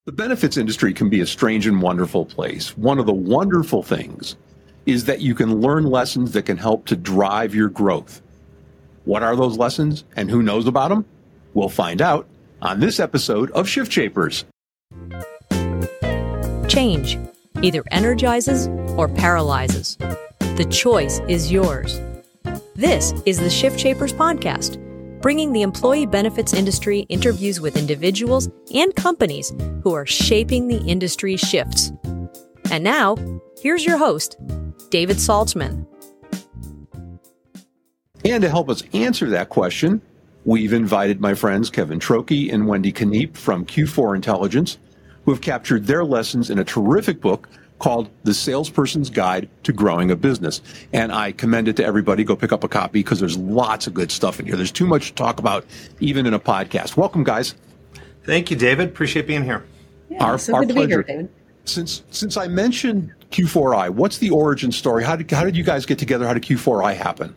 The benefits industry can be a strange and wonderful place. One of the wonderful things is that you can learn lessons that can help to drive your growth. What are those lessons and who knows about them? We'll find out on this episode of Shift Shapers. Change either energizes or paralyzes. The choice is yours. This is the Shift Shapers podcast, bringing the employee benefits industry interviews with individuals and companies who are shaping the industry shifts. And now, here's your host, David Saltzman. And to help us answer that question, we've invited my friends Kevin Trokey and Wendy Kniep from Q4 Intelligence, who have captured their lessons in a terrific book called The Salesperson's Guide to Growing a Business. And I commend it to everybody. Go pick up a copy because there's lots of good stuff in here. There's too much to talk about, even in a podcast. Welcome, guys. Thank you, David. Appreciate being here. Yeah, our good to be here, David. Since I mentioned Q4I, what's the origin story? How did you guys get together? How did Q4I happen?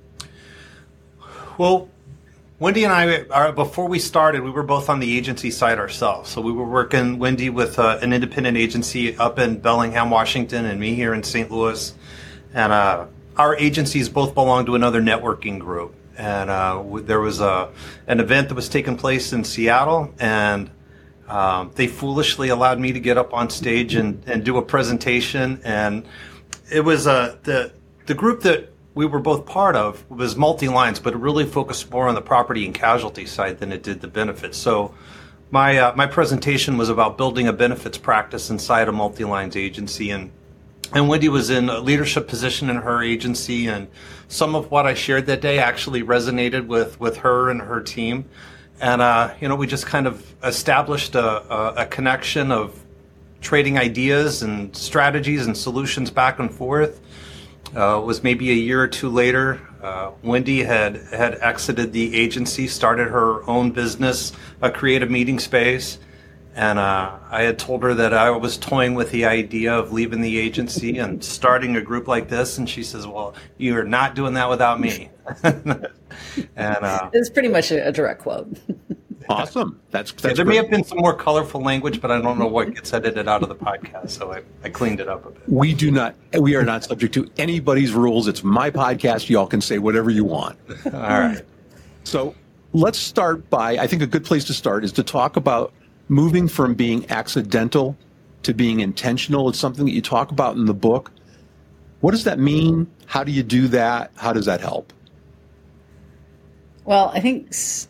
Well, Wendy and I, before we started, we were both on the agency side ourselves. So we were working, Wendy with an independent agency up in Bellingham, Washington, and me here in St. Louis. And our agencies both belonged to another networking group. And there was an event that was taking place in Seattle, and they foolishly allowed me to get up on stage and do a presentation. And it was the group that we were both part of was multi-lines, but it really focused more on the property and casualty side than it did the benefits. So my presentation was about building a benefits practice inside a multi-lines agency. And Wendy was in a leadership position in her agency, and some of what I shared that day actually resonated with her and her team. And, we just kind of established a connection of trading ideas and strategies and solutions back and forth. It was maybe a year or two later. Wendy had exited the agency, started her own business, a creative meeting space. And I had told her that I was toying with the idea of leaving the agency and starting a group like this. And she says, well, you're not doing that without me. And it's pretty much a direct quote. Awesome. That's there great. may have been some more colorful language, but I don't know what gets edited out of the podcast. So I cleaned it up a bit. We are not subject to anybody's rules. It's my podcast. Y'all can say whatever you want. All right. So let's start by, I think a good place to start is to talk about moving from being accidental to being intentional. It's something that you talk about in the book. What does that mean? How do you do that? How does that help? Well, I think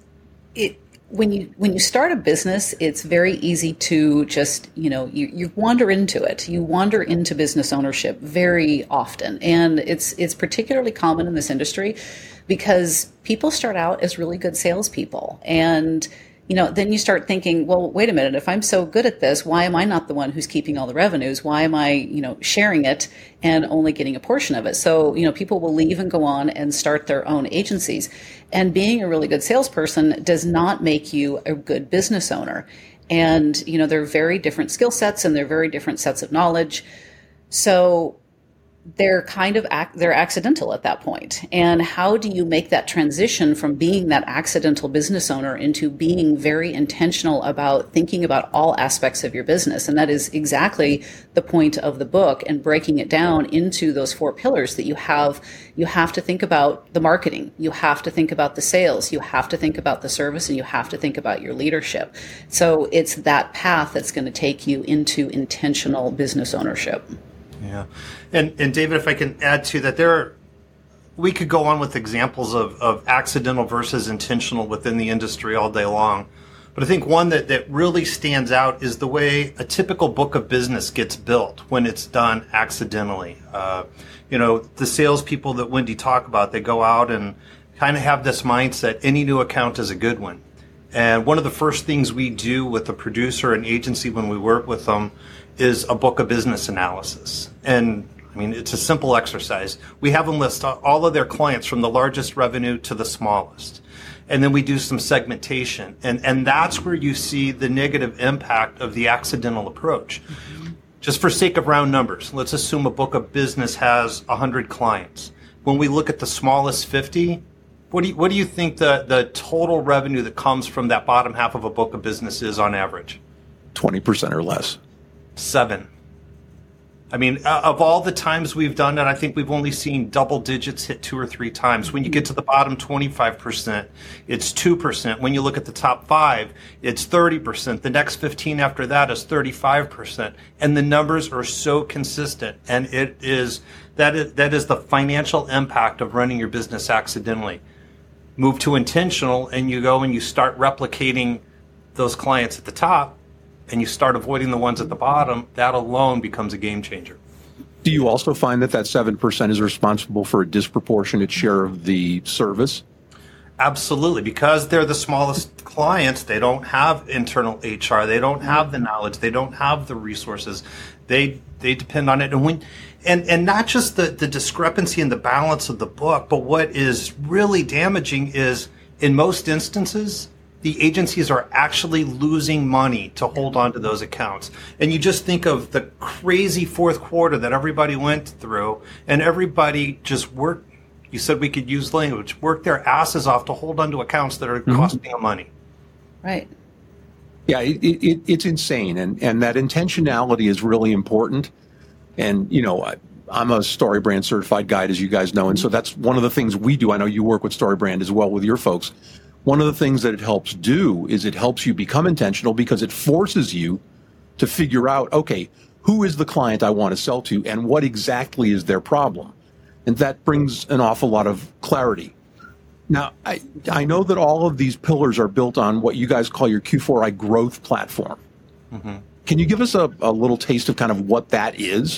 when you start a business, it's very easy to just, you wander into it. You wander into business ownership very often. And it's particularly common in this industry because people start out as really good salespeople. And then you start thinking, well, wait a minute, if I'm so good at this, why am I not the one who's keeping all the revenues? Why am I, sharing it and only getting a portion of it? So, people will leave and go on and start their own agencies. And being a really good salesperson does not make you a good business owner. And, they're very different skill sets and they're very different sets of knowledge. So they're they're accidental at that point. And how do you make that transition from being that accidental business owner into being very intentional about thinking about all aspects of your business? And that is exactly the point of the book, and breaking it down into those 4 pillars that you have. You have to think about the marketing. You have to think about the sales. You have to think about the service, and you have to think about your leadership. So it's that path that's going to take you into intentional business ownership. Yeah. And David, if I can add to that, we could go on with examples of accidental versus intentional within the industry all day long. But I think one that really stands out is the way a typical book of business gets built when it's done accidentally. The salespeople that Wendy talked about, they go out and kind of have this mindset, any new account is a good one. And one of the first things we do with a producer and agency when we work with them is a book of business analysis. And it's a simple exercise. We have them list all of their clients from the largest revenue to the smallest. And then we do some segmentation. And that's where you see the negative impact of the accidental approach. Mm-hmm. Just for sake of round numbers, let's assume a book of business has 100 clients. When we look at the smallest 50, what do you think the total revenue that comes from that bottom half of a book of business is on average? 20% or less? 7. I mean, of all the times we've done it, I think we've only seen double digits hit 2 or 3 times. When you get to the bottom 25%, it's 2%. When you look at the top 5, it's 30%. The next 15 after that is 35%. And the numbers are so consistent. And that is the financial impact of running your business accidentally. Move to intentional, and you go and you start replicating those clients at the top, and you start avoiding the ones at the bottom. That alone becomes a game changer. Do you also find that 7% is responsible for a disproportionate share of the service? Absolutely. Because they're the smallest clients, they don't have internal HR, they don't have the knowledge, they don't have the resources. They depend on it. And not just the discrepancy in the balance of the book, but what is really damaging is, in most instances, the agencies are actually losing money to hold on to those accounts. And you just think of the crazy fourth quarter that everybody went through, and everybody just worked, you said we could use language, worked their asses off to hold on to accounts that are costing them money. Right. Yeah, it's insane. And that intentionality is really important. And, you know, I'm a StoryBrand certified guide, as you guys know. And so that's one of the things we do. I know you work with StoryBrand as well with your folks. One of the things that it helps do is it helps you become intentional, because it forces you to figure out, okay, who is the client I want to sell to and what exactly is their problem? And that brings an awful lot of clarity. Now, I know that all of these pillars are built on what you guys call your Q4I growth platform. Mm-hmm. Can you give us a little taste of kind of what that is?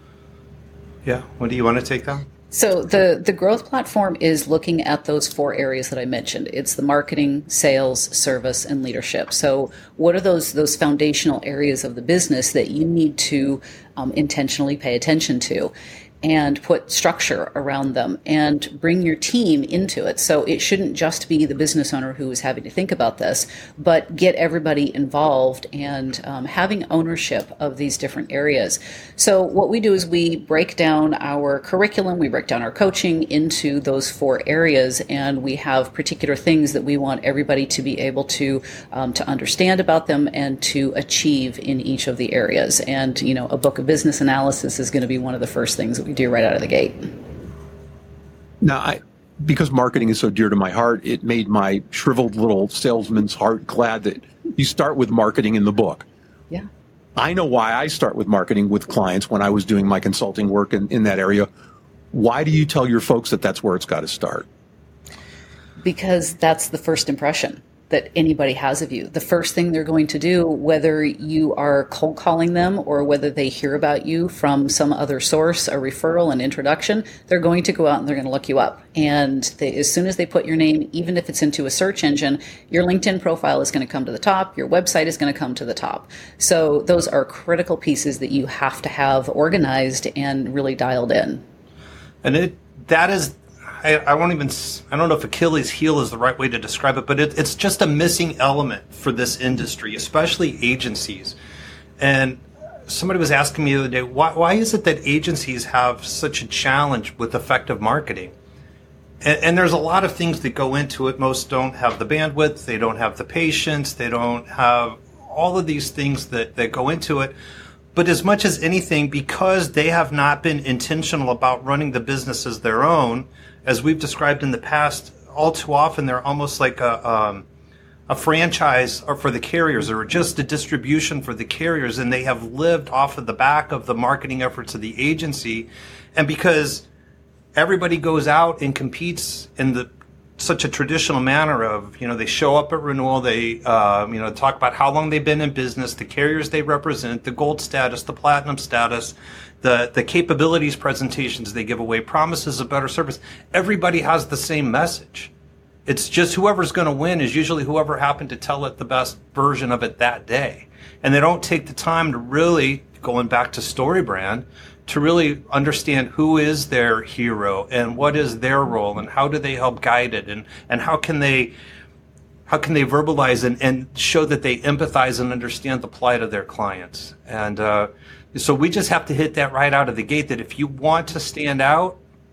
Yeah. What do you want to take that? So the growth platform is looking at those 4 areas that I mentioned. It's the marketing, sales, service, and leadership. So what are those foundational areas of the business that you need to intentionally pay attention to, and put structure around them and bring your team into it? So it shouldn't just be the business owner who is having to think about this, but get everybody involved and having ownership of these different areas. So what we do is we break down our curriculum, we break down our coaching into those 4 areas, and we have particular things that we want everybody to be able to understand about them and to achieve in each of the areas. And, you know, a book of business analysis is going to be one of the first things that we do right out of the gate. Now, because marketing is so dear to my heart, it made my shriveled little salesman's heart glad that you start with marketing in the book. Yeah. I know why I start with marketing with clients when I was doing my consulting work in that area. Why do you tell your folks that that's where it's got to start? Because that's the first impression that anybody has of you. The first thing they're going to do, whether you are cold calling them or whether they hear about you from some other source, a referral, an introduction, they're going to go out and they're going to look you up. And as soon as they put your name, even if it's into a search engine, your LinkedIn profile is going to come to the top, your website is going to come to the top. So those are critical pieces that you have to have organized and really dialed in. And that is, I don't know if Achilles' heel is the right way to describe it, but it's just a missing element for this industry, especially agencies. And somebody was asking me the other day, why is it that agencies have such a challenge with effective marketing? And there's a lot of things that go into it. Most don't have the bandwidth, they don't have the patience, they don't have all of these things that go into it. But as much as anything, because they have not been intentional about running the business as their own, as we've described in the past, all too often they're almost like a franchise for the carriers, or just a distribution for the carriers, and they have lived off of the back of the marketing efforts of the agency. And because everybody goes out and competes in such a traditional manner of, they show up at renewal, they talk about how long they've been in business, the carriers they represent, the gold status, the platinum status, the capabilities presentations they give away, promises of better service. Everybody has the same message. It's just whoever's going to win is usually whoever happened to tell it the best version of it that day. And they don't take the time to really, going back to StoryBrand, to really understand who is their hero and what is their role and how do they help guide it, and how can they verbalize and show that they empathize and understand the plight of their clients. And so we just have to hit that right out of the gate, that if you want to stand out,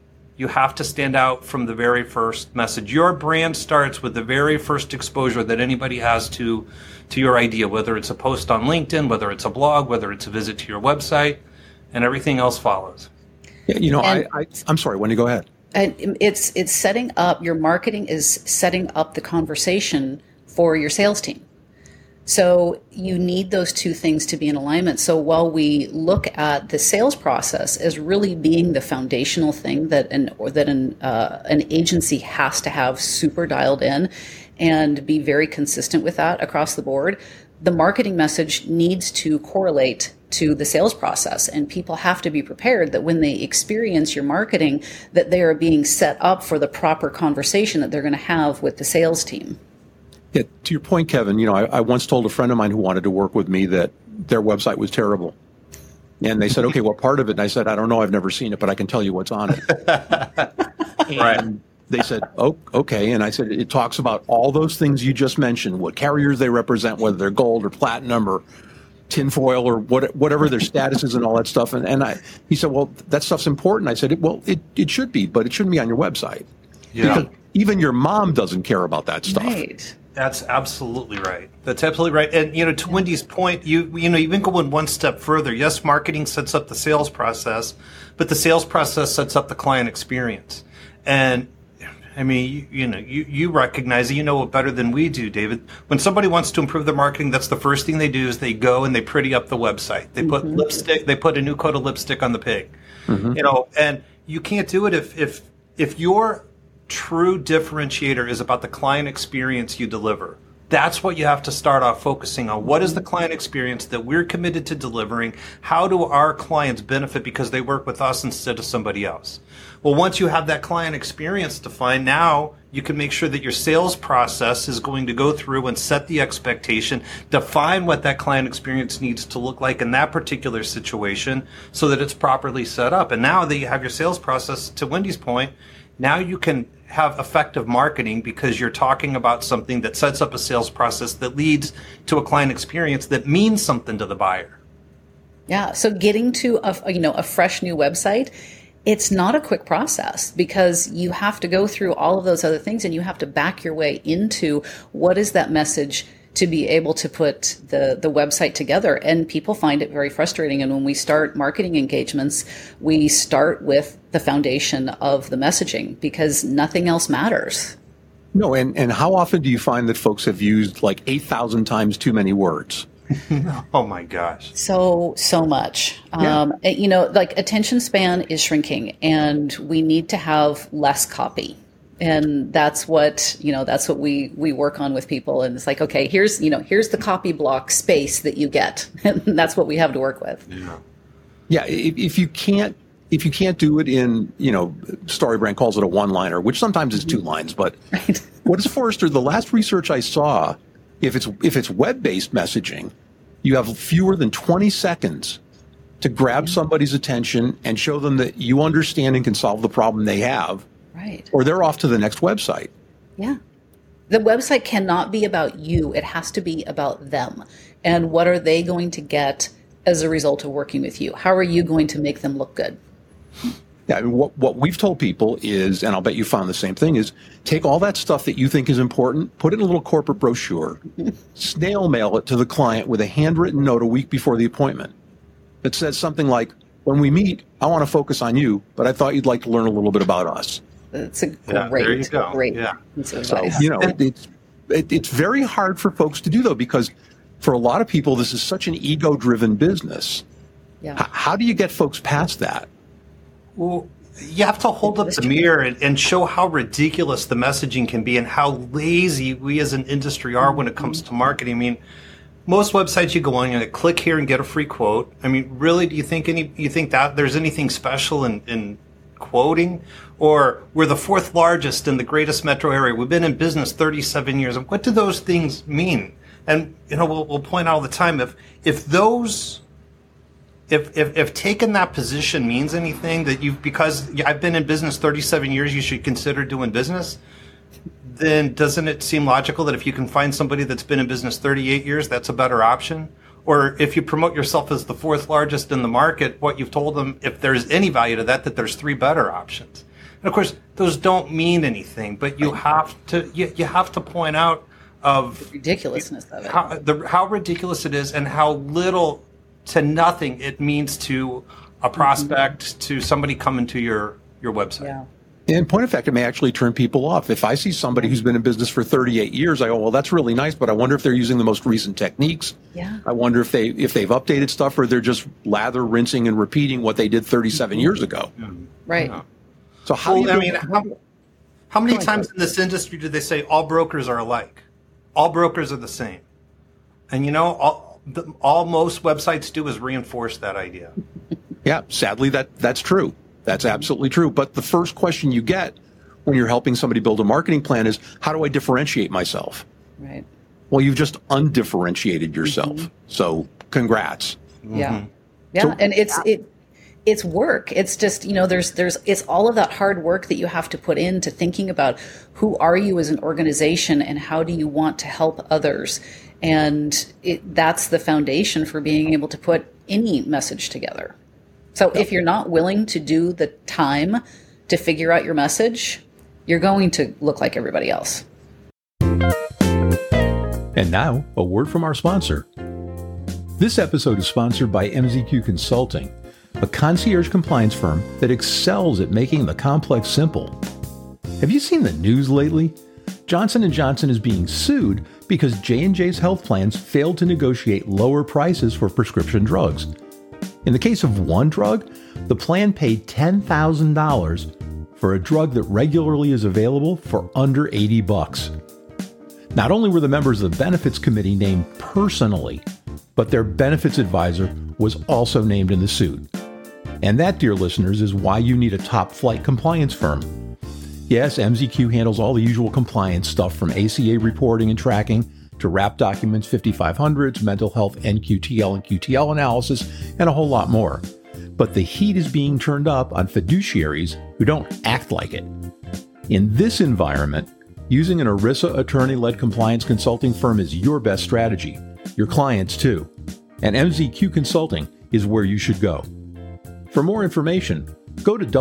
You have to stand out from the very first message. Your brand starts with the very first exposure that anybody has to your idea, whether it's a post on LinkedIn, whether it's a blog, whether it's a visit to your website, and everything else follows. Yeah, I'm sorry, Wendy, go ahead. And it's setting up, your marketing is setting up the conversation for your sales team. So you need those two things to be in alignment. So while we look at the sales process as really being the foundational thing that an agency has to have super dialed in and be very consistent with that across the board, the marketing message needs to correlate to the sales process, and people have to be prepared that when they experience your marketing, that they are being set up for the proper conversation that they're going to have with the sales team. Yeah, to your point, Kevin, I once told a friend of mine who wanted to work with me that their website was terrible. And they said, okay, what part of it? And I said, I don't know, I've never seen it, but I can tell you what's on it. And they said, oh, okay. And I said, it talks about all those things you just mentioned, what carriers they represent, whether they're gold or platinum or tinfoil or whatever their status is and all that stuff. He said, well, that stuff's important. I said, well, it should be, but it shouldn't be on your website. Yeah. Because even your mom doesn't care about that stuff. Right. That's absolutely right. That's absolutely right. And, to Wendy's point, you even go one step further. Yes, marketing sets up the sales process, but the sales process sets up the client experience. And I mean, you recognize it, it better than we do, David. When somebody wants to improve their marketing, that's the first thing they do is they go and they pretty up the website. They put lipstick, they put a new coat of lipstick on the pig. And you can't do it if your true differentiator is about the client experience you deliver. That's what you have to start off focusing on. What is the client experience that we're committed to delivering? How do our clients benefit because they work with us instead of somebody else? Well, once you have that client experience defined, now you can make sure that your sales process is going to go through and set the expectation, define what that client experience needs to look like in that particular situation so that it's properly set up. And now that you have your sales process, to Wendy's point, now you can have effective marketing because you're talking about something that sets up a sales process that leads to a client experience that means something to the buyer. Yeah. So getting to a fresh new website, it's not a quick process because you have to go through all of those other things and you have to back your way into what is that message to be able to put the website together. And people find it very frustrating. And when we start marketing engagements, we start with the foundation of the messaging because nothing else matters. No, and how often do you find that folks have used like 8,000 times too many words? Oh my gosh. So much. Yeah. Like attention span is shrinking and we need to have less copy. And that's what we work on with people. And it's like, okay, here's the copy block space that you get. And that's what we have to work with. Yeah. Yeah. If you can't do it in, StoryBrand calls it a one-liner, which sometimes is 2 lines, but right. What is Forrester? The last research I saw, if it's web-based messaging, you have fewer than 20 seconds to grab somebody's attention and show them that you understand and can solve the problem they have. Right. Or they're off to the next website. Yeah. The website cannot be about you. It has to be about them. And what are they going to get as a result of working with you? How are you going to make them look good? Yeah, I mean, what we've told people is, and I'll bet you found the same thing, is take all that stuff that you think is important, put it in a little corporate brochure, snail mail it to the client with a handwritten note a week before the appointment that says something like, when we meet, I want to focus on you, but I thought you'd like to learn a little bit about us. That's a there you go. great yeah. piece of So, advice. it's very hard for folks to do, though, because for a lot of people, this is such an ego-driven business. Yeah. How do you get folks past that? Well, you have to hold up the mirror and show how ridiculous the messaging can be and how lazy we as an industry are when it comes to marketing. I mean, most websites you go on, you click here and get a free quote. I mean, really, do you think that there's anything special in quoting? Or we're the 4th largest in the greatest metro area. We've been in business 37 years. What do those things mean? And we'll point out all the time if taking that position means anything that because I've been in business 37 years, you should consider doing business, then doesn't it seem logical that if you can find somebody that's been in business 38 years, that's a better option? Or if you promote yourself as the 4th largest in the market, what you've told them, if there's any value to that there's 3 better options. And of course, those don't mean anything, but you have to point out of the ridiculousness of it, how ridiculous it is, and how little to nothing it means to a prospect, to somebody coming to your website. Yeah. In point of fact, it may actually turn people off. If I see somebody who's been in business for 38 years, I go, well, that's really nice, but I wonder if they're using the most recent techniques. Yeah. I wonder if they've updated stuff, or they're just lather, rinsing, and repeating what they did 37 years ago. Right. Yeah. So how many times in this industry do they say all brokers are alike? All brokers are the same. And all most websites do is reinforce that idea. Yeah, sadly, that's true. That's absolutely true. But the first question you get when you're helping somebody build a marketing plan is, how do I differentiate myself? Right. Well, you've just undifferentiated yourself. So congrats. Yeah. Yeah. So, and it's work. It's just, it's all of that hard work that you have to put into thinking about who are you as an organization and how do you want to help others. And that's the foundation for being able to put any message together. So if you're not willing to do the time to figure out your message, you're going to look like everybody else. And now, a word from our sponsor. This episode is sponsored by MZQ Consulting, a concierge compliance firm that excels at making the complex simple. Have you seen the news lately? Johnson & Johnson is being sued because J&J's health plans failed to negotiate lower prices for prescription drugs. In the case of one drug, the plan paid $10,000 for a drug that regularly is available for under $80. Not only were the members of the benefits committee named personally, but their benefits advisor was also named in the suit. And that, dear listeners, is why you need a top-flight compliance firm. Yes, MZQ handles all the usual compliance stuff, from ACA reporting and tracking to wrap documents 5500s, mental health NQTL and QTL analysis, and a whole lot more. But the heat is being turned up on fiduciaries who don't act like it. In this environment, using an ERISA attorney-led compliance consulting firm is your best strategy. Your clients, too. And MZQ Consulting is where you should go. For more information, go to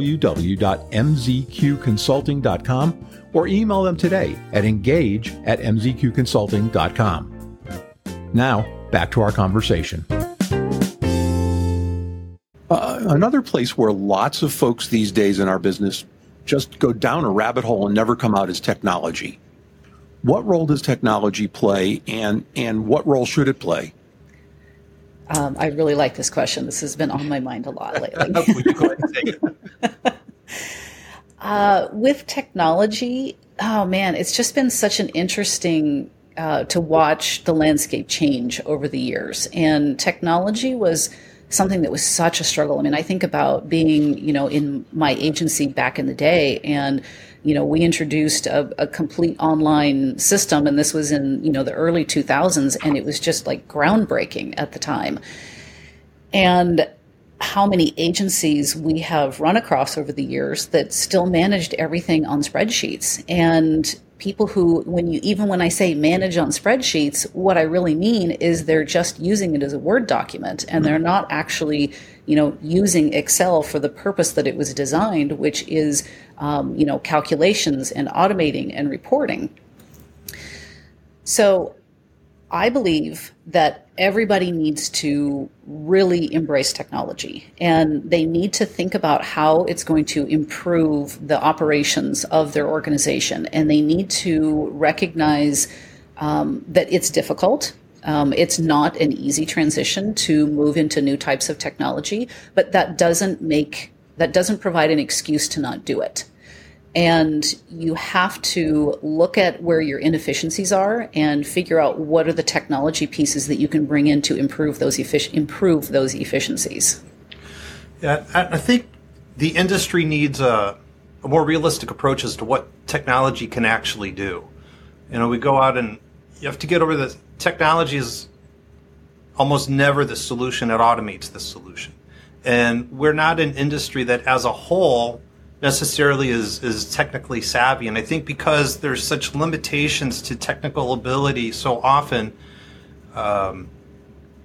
www.mzqconsulting.com or email them today at engage@mzqconsulting.com. Now, back to our conversation. Another place where lots of folks these days in our business just go down a rabbit hole and never come out is technology. What role does technology play, and what role should it play? I really like this question. This has been on my mind a lot lately. Would you go ahead and take it? With technology, oh man, it's just been such an interesting to watch the landscape change over the years. And technology was something that was such a struggle. I mean, I think about being, in my agency back in the day, and we introduced a complete online system, and this was in, the early 2000s, and it was just like groundbreaking at the time. And how many agencies we have run across over the years that still managed everything on spreadsheets, and people who, when I say manage on spreadsheets, what I really mean is they're just using it as a Word document, and they're not actually, using Excel for the purpose that it was designed, which is, calculations and automating and reporting. So I believe that everybody needs to really embrace technology, and they need to think about how it's going to improve the operations of their organization. And they need to recognize that it's difficult. It's not an easy transition to move into new types of technology, but that doesn't provide an excuse to not do it. And you have to look at where your inefficiencies are and figure out what are the technology pieces that you can bring in to improve those efficiencies. Yeah, I think the industry needs a more realistic approach as to what technology can actually do. We go out and you have to get over the technology is almost never the solution. It automates the solution. And we're not an industry that as a whole necessarily is technically savvy. And I think because there's such limitations to technical ability so often,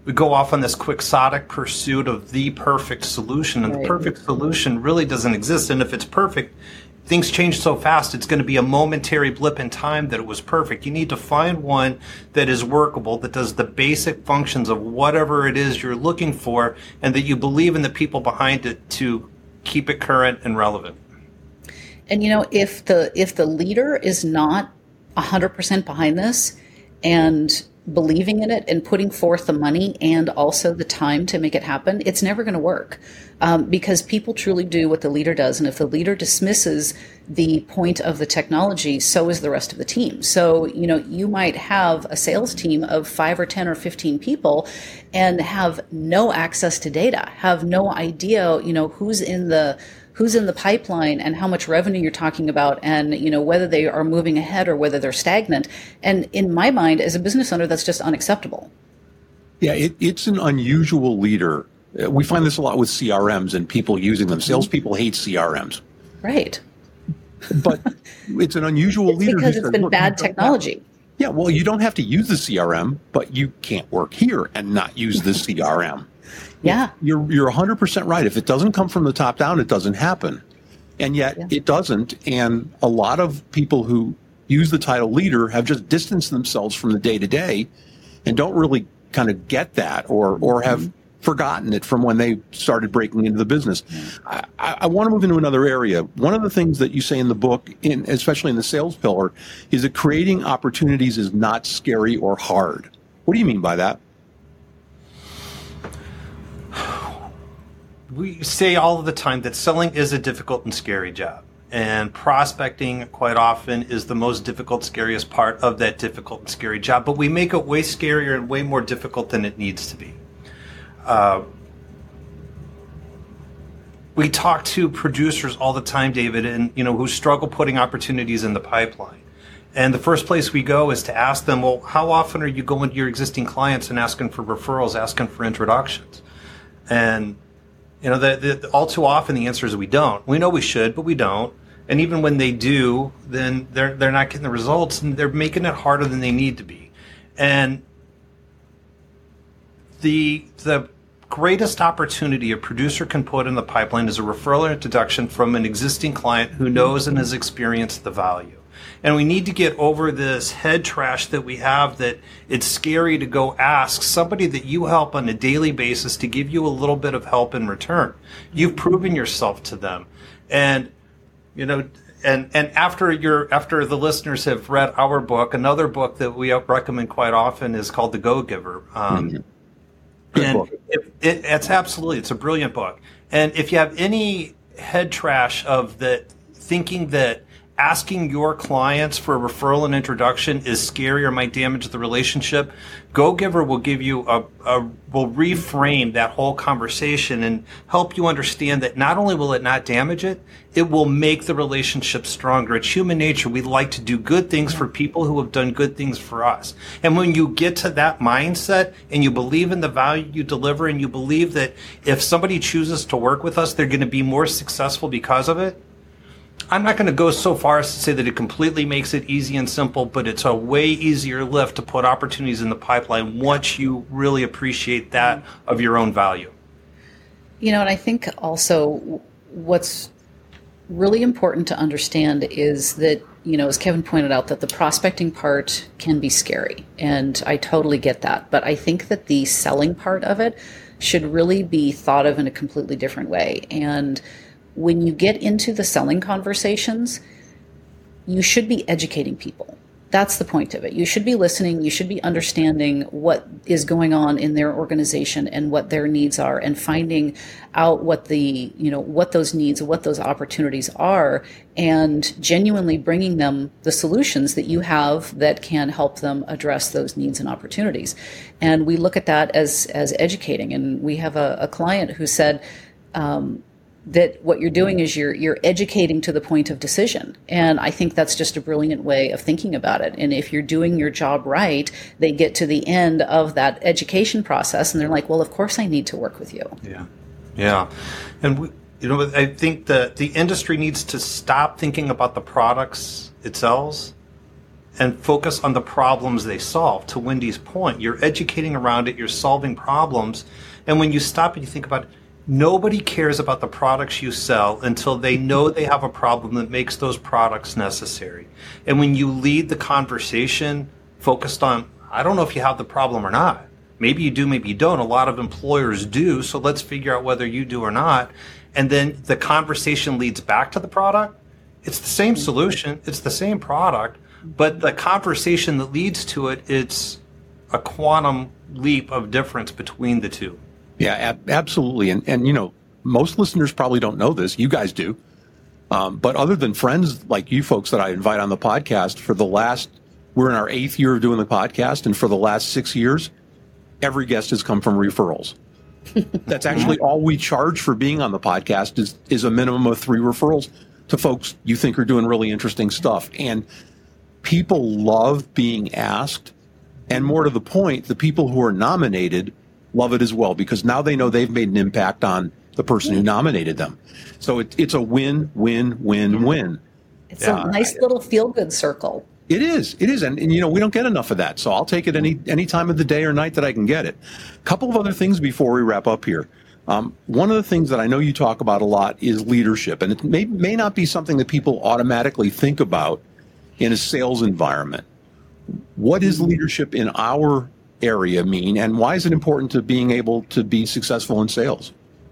we go off on this quixotic pursuit of the perfect solution, and the perfect solution really doesn't exist. And if it's perfect, things change so fast, it's going to be a momentary blip in time that it was perfect. You need to find one that is workable, that does the basic functions of whatever it is you're looking for, and that you believe in the people behind it to keep it current and relevant. And if the leader is not 100% behind this and believing in it and putting forth the money and also the time to make it happen, it's never going to work, because people truly do what the leader does. And if the leader dismisses the point of the technology, so is the rest of the team. So, you might have a sales team of 5 or 10 or 15 people and have no access to data, have no idea, who's in the pipeline and how much revenue you're talking about, and whether they are moving ahead or whether they're stagnant. And in my mind, as a business owner, that's just unacceptable. Yeah, it's an unusual leader. We find this a lot with CRMs and people using them. Salespeople hate CRMs. Right. But it's an unusual leader. Because it's been bad technology. Yeah, well, you don't have to use the CRM, but you can't work here and not use the CRM. Yeah. You're 100% right. If it doesn't come from the top down, it doesn't happen. And yet it doesn't. And a lot of people who use the title leader have just distanced themselves from the day to day and don't really kind of get that or have forgotten it from when they started breaking into the business. I want to move into another area. One of the things that you say in the book, especially in the sales pillar, is that creating opportunities is not scary or hard. What do you mean by that? We say all of the time that selling is a difficult and scary job. And prospecting quite often is the most difficult, scariest part of that difficult and scary job. But we make it way scarier and way more difficult than it needs to be. We talk to producers all the time, David, and who struggle putting opportunities in the pipeline. And the first place we go is to ask them, well, how often are you going to your existing clients and asking for referrals, asking for introductions? And all too often the answer is we don't. We know we should, but we don't. And even when they do, then they're not getting the results, and they're making it harder than they need to be. And the greatest opportunity a producer can put in the pipeline is a referral or introduction from an existing client who knows and has experienced the value. And we need to get over this head trash that we have, that it's scary to go ask somebody that you help on a daily basis to give you a little bit of help in return. You've proven yourself to them. And, and after the listeners have read our book, another book that we recommend quite often is called The Go-Giver. It's a brilliant book. And if you have any head trash of that, thinking that asking your clients for a referral and introduction is scary or might damage the relationship, Go-Giver will give you will reframe that whole conversation and help you understand that not only will it not damage it, it will make the relationship stronger. It's human nature. We like to do good things for people who have done good things for us. And when you get to that mindset and you believe in the value you deliver, and you believe that if somebody chooses to work with us, they're going to be more successful because of it, I'm not going to go so far as to say that it completely makes it easy and simple, but it's a way easier lift to put opportunities in the pipeline once you really appreciate that of your own value. And I think also what's really important to understand is that, as Kevin pointed out, that the prospecting part can be scary. And I totally get that. But I think that the selling part of it should really be thought of in a completely different way. And when you get into the selling conversations, you should be educating people. That's the point of it. You should be listening. You should be understanding what is going on in their organization and what their needs are, and finding out what those needs, what those opportunities are, and genuinely bringing them the solutions that you have that can help them address those needs and opportunities. And we look at that as educating. And we have a client who said, that what you're doing is you're educating to the point of decision. And I think that's just a brilliant way of thinking about it. And if you're doing your job right, they get to the end of that education process and they're like, well, of course I need to work with you. Yeah. And I think that the industry needs to stop thinking about the products it sells and focus on the problems they solve. To Wendy's point, you're educating around it, you're solving problems. And when you stop and you think about it, nobody cares about the products you sell until they know they have a problem that makes those products necessary. And when you lead the conversation focused on, I don't know if you have the problem or not. Maybe you do, maybe you don't. A lot of employers do. So let's figure out whether you do or not. And then the conversation leads back to the product. It's the same solution. It's the same product. But the conversation that leads to it, it's a quantum leap of difference between the two. Yeah, absolutely. And you know, most listeners probably don't know this. You guys do. But other than friends like you folks that I invite on the podcast, we're in our 8th year of doing the podcast. And for the last 6 years, every guest has come from referrals. That's actually all we charge for being on the podcast is a minimum of 3 referrals to folks you think are doing really interesting stuff. And people love being asked. And more to the point, the people who are nominated love it as well, because now they know they've made an impact on the person who nominated them. So it's a win, win, win, win. It's a nice little feel-good circle. It is. And you know, we don't get enough of that. So I'll take it any time of the day or night that I can get it. A couple of other things before we wrap up here. One of the things that I know you talk about a lot is leadership. And it may not be something that people automatically think about in a sales environment. What does leadership in our area mean, and why is it important to being able to be successful in sales?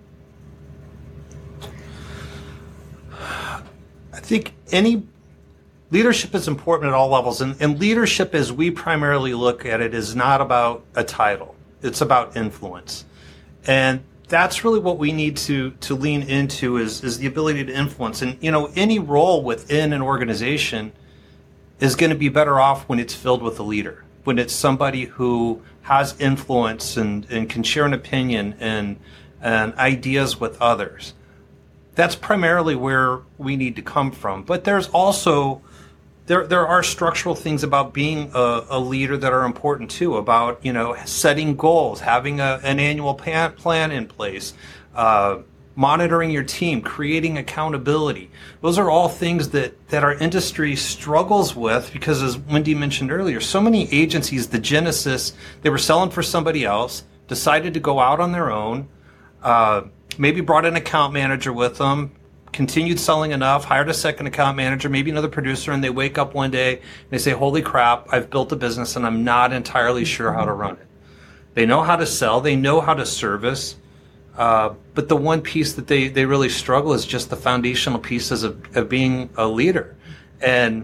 I think any leadership is important at all levels. And leadership, as we primarily look at it, is not about a title. It's about influence. And that's really what we need to lean into is the ability to influence. And, you know, any role within an organization is going to be better off when it's filled with a leader, when it's somebody who has influence and can share an opinion and ideas with others. That's primarily where we need to come from. But there's also, there are structural things about being a leader that are important too, about, you know, setting goals, having an annual plan in place, monitoring your team, creating accountability. Those are all things that our industry struggles with because, as Wendy mentioned earlier, so many agencies, the genesis, they were selling for somebody else, decided to go out on their own, maybe brought an account manager with them, continued selling enough, hired a second account manager, maybe another producer, and they wake up one day and they say, holy crap, I've built a business and I'm not entirely sure how to run it. They know how to sell, they know how to service, but the one piece that they really struggle is just the foundational pieces of being a leader. And,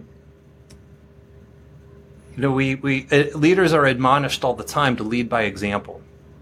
you know, we leaders are admonished all the time to lead by example.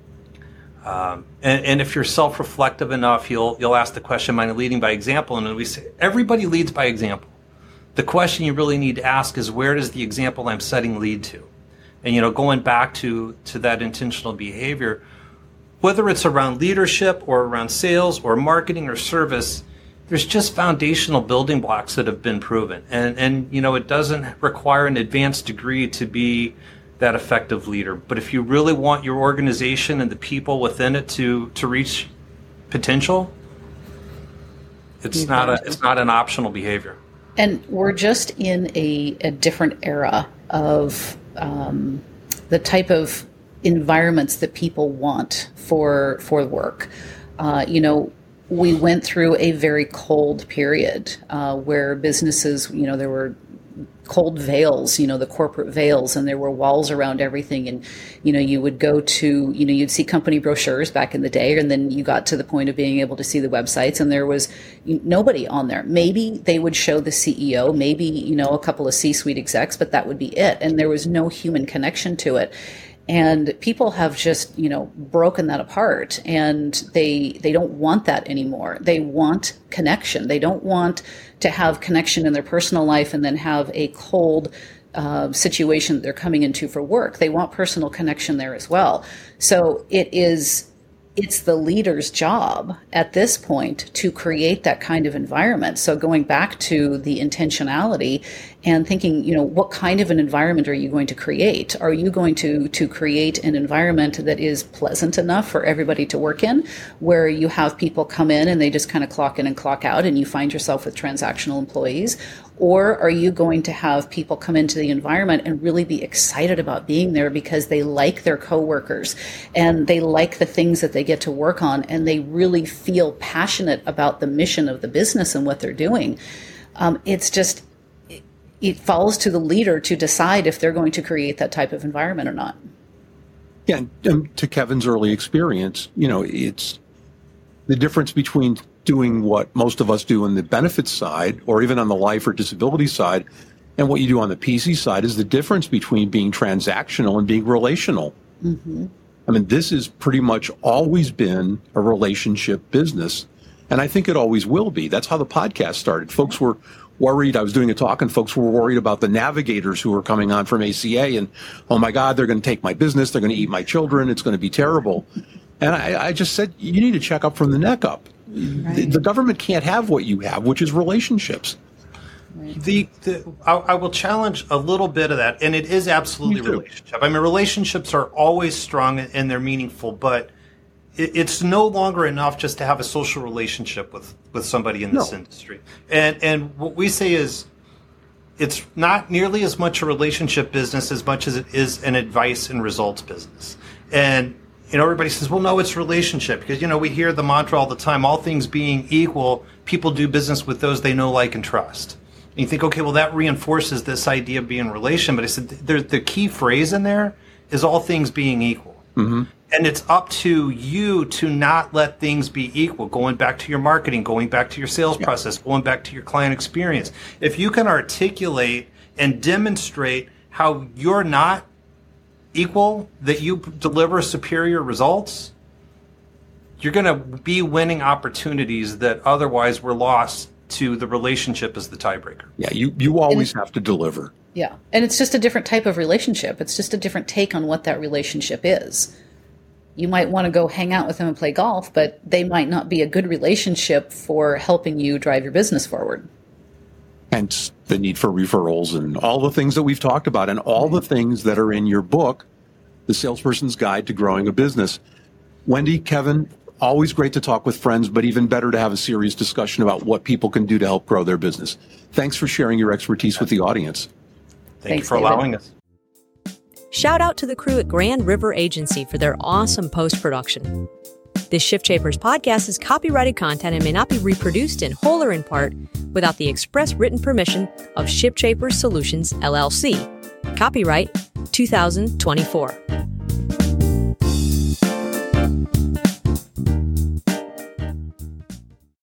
And if you're self-reflective enough, you'll ask the question, am I leading by example? And we say, everybody leads by example. The question you really need to ask is, where does the example I'm setting lead to? And, you know, going back to that intentional behavior, whether it's around leadership or around sales or marketing or service, there's just foundational building blocks that have been proven. And you know, it doesn't require an advanced degree to be that effective leader. But if you really want your organization and the people within it to reach potential, it's not an optional behavior. And we're just in a different era of the type of environments that people want for work. You know, we went through a very cold period where businesses, you know, there were cold veils, you know, the corporate veils, and there were walls around everything. And, you know, you would go to, you know, you'd see company brochures back in the day, and then you got to the point of being able to see the websites, and there was nobody on there. Maybe they would show the CEO, maybe, you know, a couple of C-suite execs, but that would be it. And there was no human connection to it. And people have just, you know, broken that apart, and they don't want that anymore. They want connection. They don't want to have connection in their personal life and then have a cold situation that they're coming into for work. They want personal connection there as well. So it's the leader's job at this point to create that kind of environment. So going back to the intentionality and thinking, what kind of an environment are you going to create? Are you going to create an environment that is pleasant enough for everybody to work in, where you have people come in and they just kind of clock in and clock out and you find yourself with transactional employees? Or are you going to have people come into the environment and really be excited about being there because they like their coworkers and they like the things that they get to work on and they really feel passionate about the mission of the business and what they're doing? It falls to the leader to decide if they're going to create that type of environment or not. Yeah, and to Kevin's early experience, it's the difference between doing what most of us do on the benefits side, or even on the life or disability side, and what you do on the PC side is the difference between being transactional and being relational. Mm-hmm. I mean, this has pretty much always been a relationship business, and I think it always will be. That's how the podcast started. Folks were worried. I was doing a talk, and folks were worried about the navigators who were coming on from ACA, and, oh my God, they're going to take my business. They're going to eat my children. It's going to be terrible. And I just said, you need to check up from the neck up. Right. The government can't have what you have, which is relationships. Right. I will challenge a little bit of that, and it is absolutely relationship. I mean, relationships are always strong and they're meaningful, but it's no longer enough just to have a social relationship with somebody in this industry. And what we say is it's not nearly as much a relationship business as much as it is an advice and results business. And everybody says, well, no, it's relationship, because, we hear the mantra all the time, all things being equal, people do business with those they know, like, and trust. And you think, okay, well, that reinforces this idea of being relation. But I said, the key phrase in there is all things being equal. Mm-hmm. And it's up to you to not let things be equal, going back to your marketing, going back to your sales process, going back to your client experience. If you can articulate and demonstrate how you're not equal, that you deliver superior results, you're going to be winning opportunities that otherwise were lost to the relationship as the tiebreaker. Yeah, you always have to deliver. Yeah, and it's just a different type of relationship. It's just a different take on what that relationship is. You might want to go hang out with them and play golf, but they might not be a good relationship for helping you drive your business forward. Hence the need for referrals and all the things that we've talked about and all the things that are in your book, The Salesperson's Guide to Growing a Business. Wendy, Kevin, always great to talk with friends, but even better to have a serious discussion about what people can do to help grow their business. Thanks for sharing your expertise with the audience. Thanks you for allowing us. Shout out to the crew at Grand River Agency for their awesome post-production. This Shift Shapers podcast is copyrighted content and may not be reproduced in whole or in part without the express written permission of Shift Shapers Solutions, LLC. Copyright 2024.